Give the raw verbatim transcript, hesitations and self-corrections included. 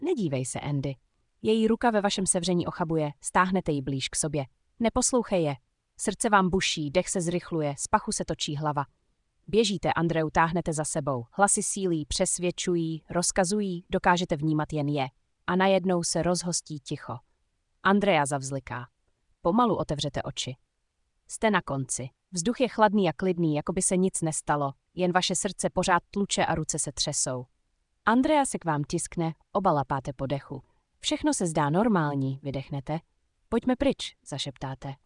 Nedívej se, Andy. Její ruka ve vašem sevření ochabuje, stáhnete ji blíž k sobě. Neposlouchej je. Srdce vám buší, dech se zrychluje, z pachu se točí hlava. Běžíte, Andreu táhnete za sebou. Hlasy sílí, přesvědčují, rozkazují, dokážete vnímat jen je. A najednou se rozhostí ticho. Andrea zavzliká. Pomalu otevřete oči. Jste na konci. Vzduch je chladný a klidný, jako by se nic nestalo, jen vaše srdce pořád tluče a ruce se třesou. Andrea se k vám tiskne, oba lapáte po dechu. Všechno se zdá normální, vydechnete. Pojďme pryč, zašeptáte.